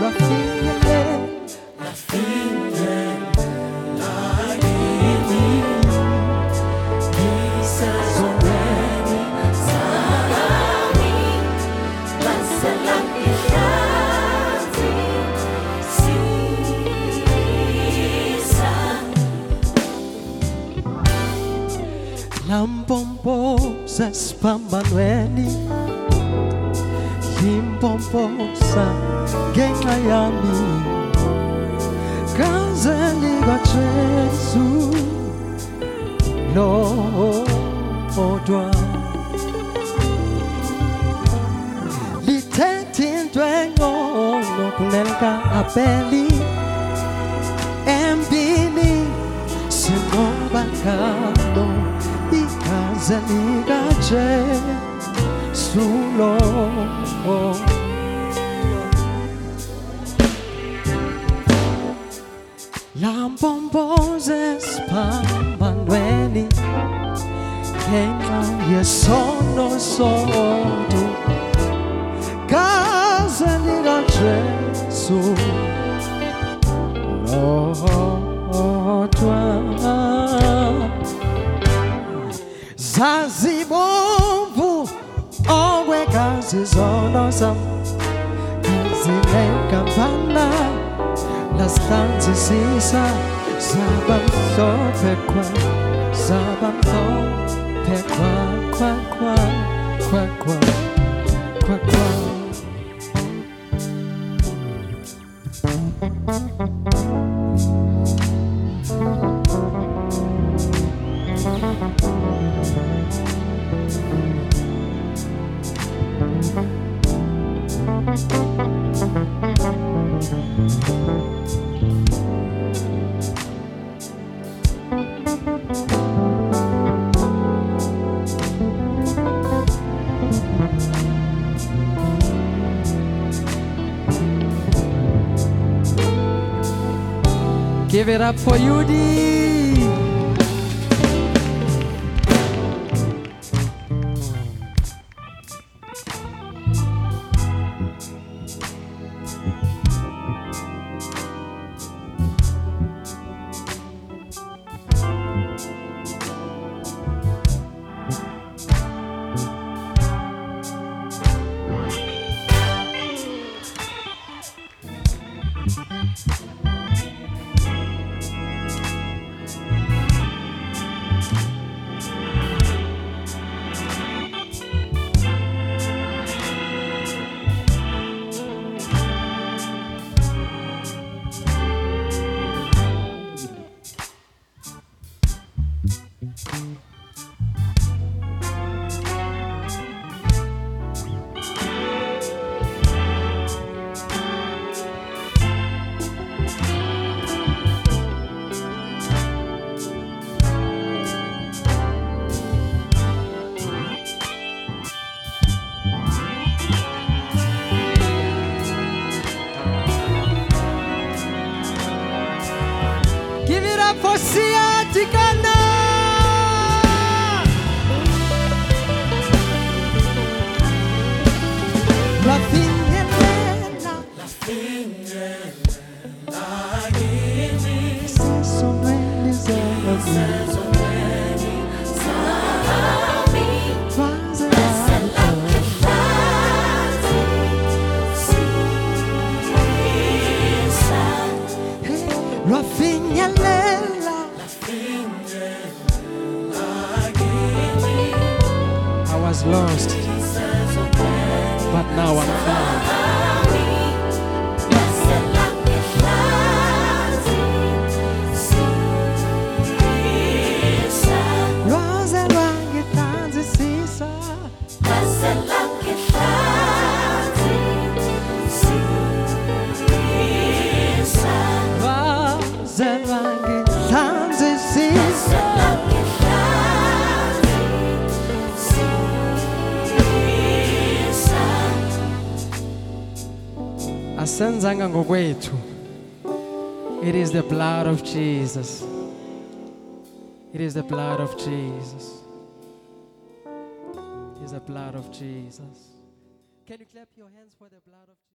Lampomposa spambanweni Limpomposa ngenxa yami Kaze likaJesu lodwa Lithethe into engcono kunelika Abeli Embili sinobangano Ikaze likaJesu lodwa Lampomposa spambanweni ngenxa yesono sodwa Kaze likaJesu lodwa Zazibomvu okwegazi zono zam Kazinekambana lasihlanzisisa Zabamhlophe kwa Zabamhlophe kwa Give it up for Yudi. Give it up for Siatikana. La fingerella, so many I was lost, but now I'm found. Asenzanga ngokwethu. It is the blood of Jesus. It is the blood of Jesus. It is the blood of Jesus. Can you clap your hands for the blood of Jesus?